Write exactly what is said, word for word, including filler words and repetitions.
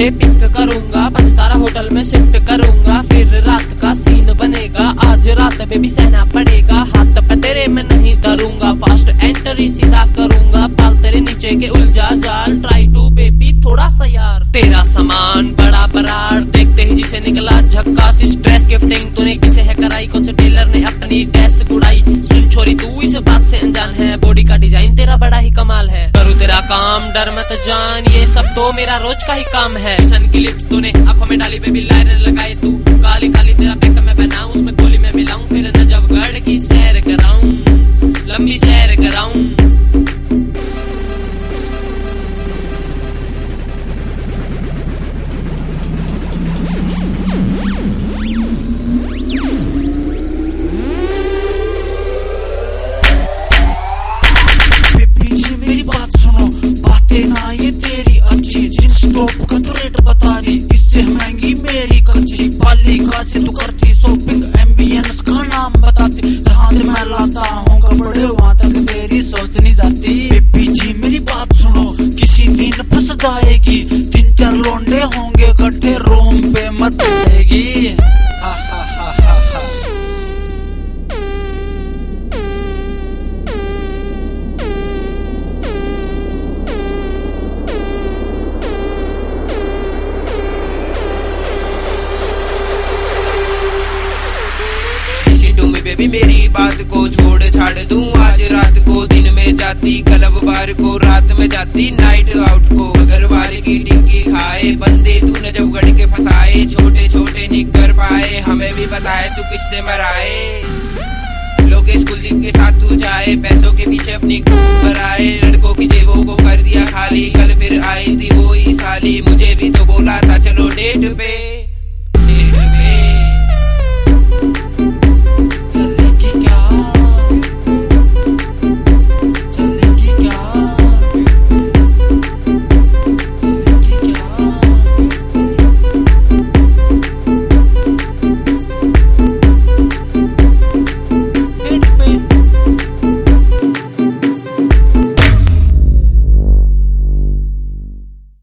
तुझे पिक करूंगा, पंचतारा होटल में शिफ्ट करूंगा, फिर रात का सीन बनेगा, आज रात बेबी सहना पड़ेगा, हाथ पे तेरे मैं नहीं डरूंगा, फास्ट एंट्री सीधा करूंगा, पाल तेरे नीचे के उलझा जाल, ट्राई टू बेबी थोड़ा सा यार, तेरा सामान बड़ा बराड़, देखते ही जिसे निकला झक्कास, इस ड्रेस गिफ्टिंग तूने किसे है कराई, कौन से टेलर ने अपनी ड्रेस गुड़ाई, सुन छोरी तू इस बात से अनजान है, बॉडी का डिजाइन तेरा बड़ा ही कमाल है, करूँ तेरा काम डर मत जान, ये सब तो मेरा रोज का ही काम है, सन की लिप्स तूने आंखों में डाली बेबी, लाइनर लगाए तू काली काली, तेरा पैक मैं बनाऊं, उसमें गोली में मिलाऊं, फिर नजफगढ़ की सैर कराऊं, लंबी सैर कराऊं। मेरी बात सुनो, बातें ना ये तेरी अच्छी, जींस टॉप का तो रेट बता दी, इससे महंगी मेरी कच्ची, पाली का से तू करती शॉपिंग, एम्बियंस का नाम बताती, जहाँ से मैं लाता हूँ कपड़े वहाँ तक तेरी सोच नहीं जाती। बेबी जी मेरी बात सुनो, किसी दिन फंस जाएगी, तीन चार लौंडे होंगे इकट्ठे, रोम पे मत जाएगी। हा हा हा हा हा। बेबी मेरी बात को छोड़ छाड़ दूं, आज रात को दिन में जाती, क्लब बार को रात में जाती, नाइट आउट को अगर वाले की टिक्की खाए, बंदे तू नजफगढ़ के फंसाए, छोटे छोटे निकर पाए, हमें भी बताए तू किससे मराए, लोकेश कुलदीप के साथ तू जाए, पैसों के पीछे अपनी भराए, लड़कों की जेबों को कर दिया खाली, कल फिर आई थी वो ही साली, मुझे भी तो बोला था चलो डेट पे।